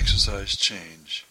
exercise change?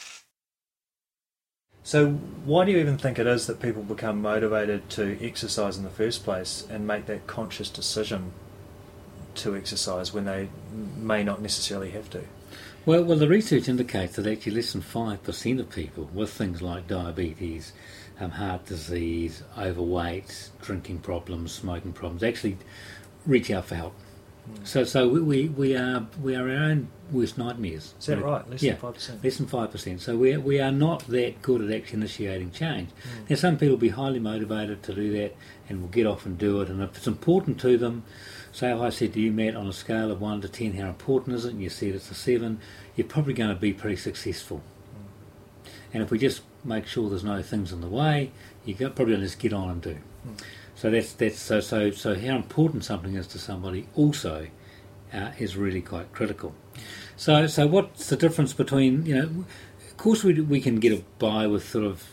So why do you even think it is that people become motivated to exercise in the first place and make that conscious decision to exercise when they may not necessarily have to? Well, the research indicates that actually less than 5% of people with things like diabetes, heart disease, overweight, drinking problems, smoking problems, actually reach out for help. So we are our own worst nightmares. Is that right? Less than 5%? Less than 5%. So we are not that good at actually initiating change. Now some people will be highly motivated to do that and will get off and do it, and if it's important to them, say if I said to you, Matt, on a scale of 1 to 10, how important is it, and you said it's a 7, you're probably going to be pretty successful. And if we just make sure there's no things in the way, you're probably going to just get on and do. So that's so how important something is to somebody also is really quite critical. So what's the difference between, of course we can get by with sort of,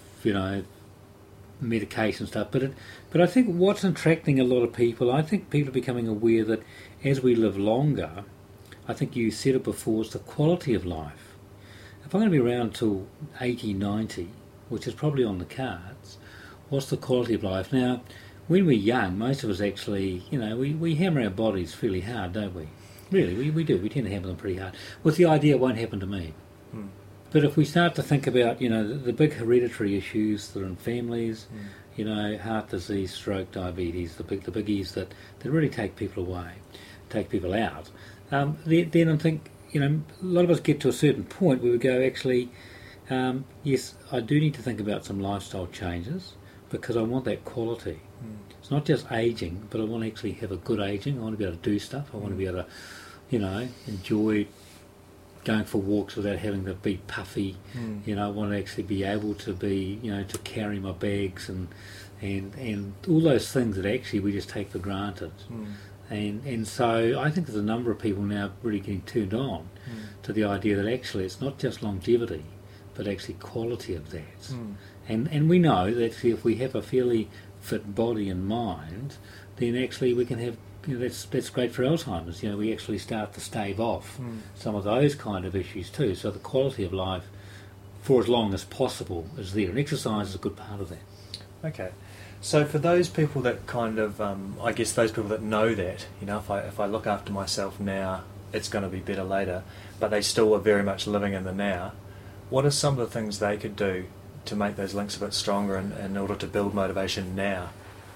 medication stuff, but I think what's attracting a lot of people, I think people are becoming aware that as we live longer, I think you said it before, it's the quality of life. If I'm going to be around till 80, 90, which is probably on the cards, what's the quality of life? Now, when we're young, most of us actually, we hammer our bodies fairly hard, don't we? Really, we do. We tend to hammer them pretty hard, with the idea it won't happen to me. But if we start to think about, the big hereditary issues that are in families, heart disease, stroke, diabetes, the biggies that really take people away, take people out, then I think, a lot of us get to a certain point where we go, actually, yes, I do need to think about some lifestyle changes because I want that quality. It's not just ageing, but I want to actually have a good ageing. I want to be able to do stuff. I want to be able to, enjoy going for walks without having to be puffy. I want to actually be able to be, to carry my bags and all those things that actually we just take for granted. And so I think there's a number of people now really getting turned on to the idea that actually it's not just longevity, but actually quality of that. And we know that if we have a fairly fit body and mind, then actually we can have, that's great for Alzheimer's. We actually start to stave off some of those kind of issues too. So the quality of life, for as long as possible, is there, and exercise is a good part of that. Okay. So for those people that kind of, I guess those people that know that, if I look after myself now, it's going to be better later, but they still are very much living in the now, what are some of the things they could do to make those links a bit stronger in order to build motivation now?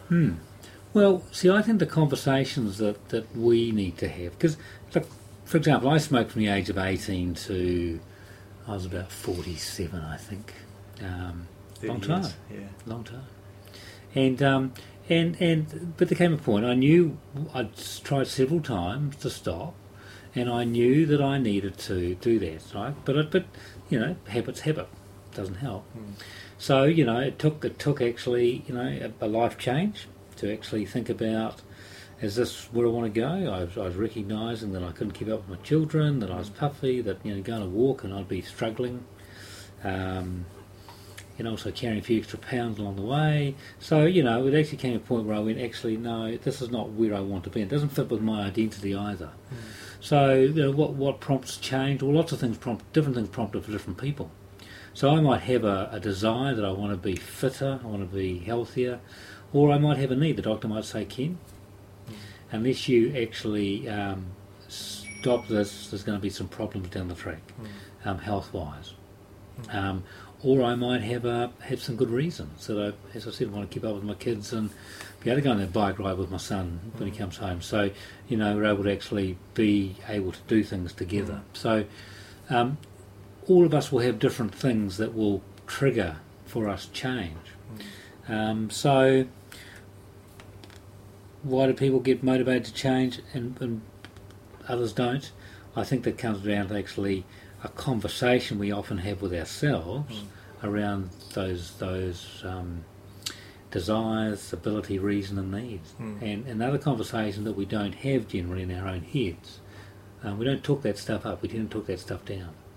Well, see, I think the conversations that we need to have, because, look, for example, I smoked from the age of 18 to I was about 47, I think. Long time. Yeah. Long time. But there came a point, I knew I'd tried several times to stop, and I knew that I needed to do that, right? But habit's habit. Doesn't help. So, it took actually, a life change to actually think about, is this where I want to go? I was recognising that I couldn't keep up with my children, that I was puffy, that, going to walk and I'd be struggling, also carrying a few extra pounds along the way. So, it actually came to a point where I went, actually, no, this is not where I want to be. It doesn't fit with my identity either. So, what prompts change? Well, lots of things different things prompted for different people. So I might have a desire that I want to be fitter, I want to be healthier, or I might have a need. The doctor might say, Ken, unless you actually stop this, there's going to be some problems down the track, health-wise. Or I might have some good reasons that as I said, I want to keep up with my kids and be able to go on that bike ride with my son when he comes home. So, we're able to actually be able to do things together. So, all of us will have different things that will trigger for us change. So why do people get motivated to change and others don't? I think that comes down to actually a conversation we often have with ourselves around those desires, ability, reason and needs. And another conversation that we don't have generally in our own heads. We don't talk that stuff up, we tend to talk that stuff down.